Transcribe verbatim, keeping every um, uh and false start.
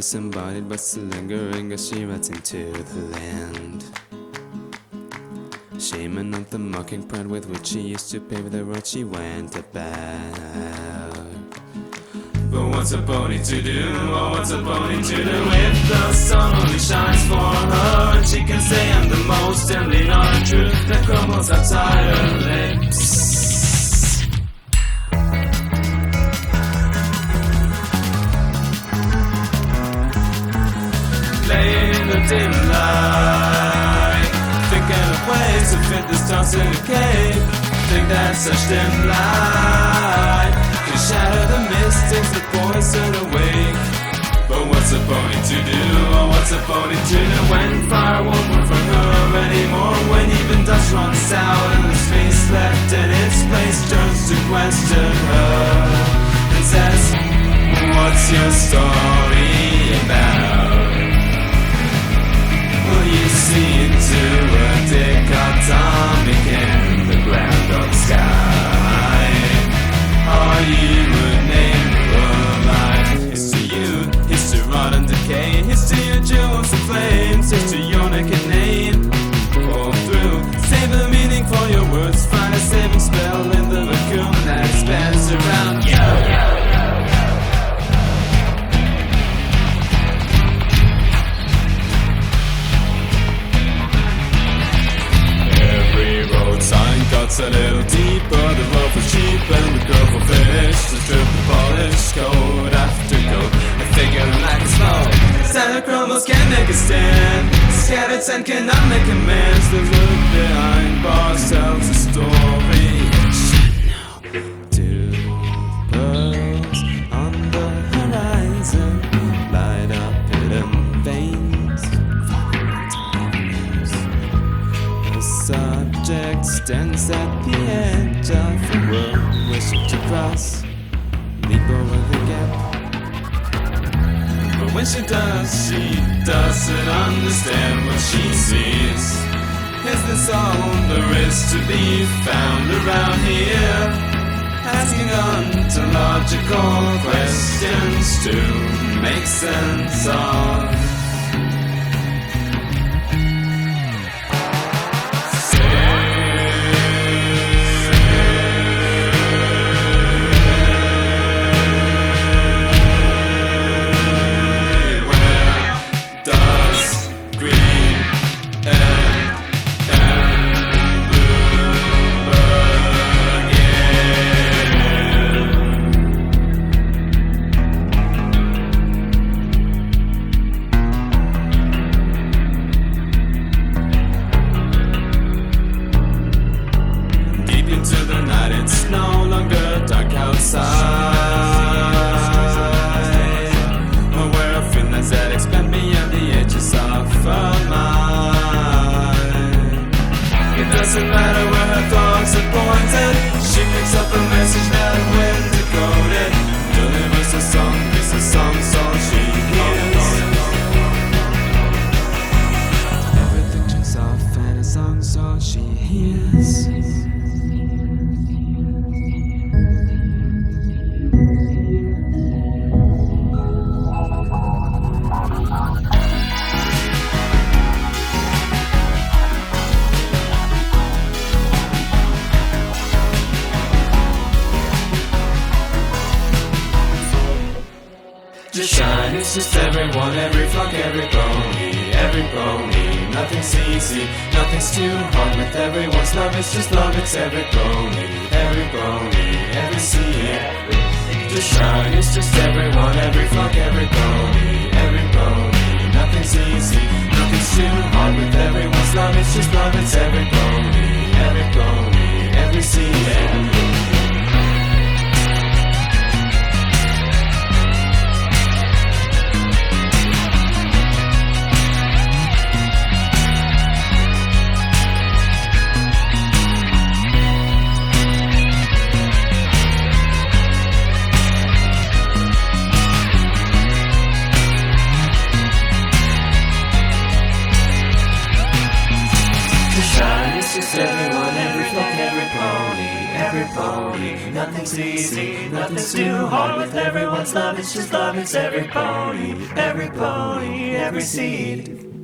disembodied but still lingering as she rides into the land. Shame and not the mocking pride with which she used to pay for the road she went about. But what's a pony to do? Oh, what's a pony to do if the sun only shines for her? And she can say I'm the most and lean on a truth that crumbles outside her lips. Laying in the dim light, thinking of ways to fit this toss in a cave. Think that such dim light can shatter the mystics that poison awake. But what's a pony to do? Oh, what's a pony to do when fire won't work for her anymore? When even dust runs out and the space left in its place turns to question her and says, what's your story about? Will you see into a dichotomic in the ground of sky? Are you a name of life? It's to you, it's to rot and decay. It's to your jewels and flames. It's to your naked name. Pull through, save a meaning for your words. Find a saving spell in the vacuum that expands around you. Sign cuts a little deeper, the rope was cheap and the girl for fish. The strip of polish, coat after coat, I figure like a smoke. Standard crumbles can't make a stand, scattered sand cannot make amends. The look behind bars tells a story. Two pearls on the horizon light up hidden veins. Subject stands at the edge of the world, wishing to cross, leap over the gap. But when she does, she doesn't understand what she sees. Is this all there is to be found around here? Asking ontological questions to make sense of. It's no longer dark outside. Aware of feelings that expand beyond the edges of her mind. It doesn't matter where her thoughts are pointed. She picks up a message that when decoded delivers a song, it's a song so she hears. Everything turns off and a song so she hears. Just shine, it's just everyone, every flock, every pony, every pony. Nothing's easy, nothing's too hard with everyone's love. It's just love, it's every pony, every pony, every sea. Just shine, it's just everyone, every flock, every pony, every pony. Nothing's easy, nothing's too hard with everyone's love. It's just love, it's every pony, every pony, every sea. Just everyone, every flock, every pony, every every pony. Nothing's easy, nothing's too hard. With everyone's love, it's just love, it's every pony. Every pony, every seed.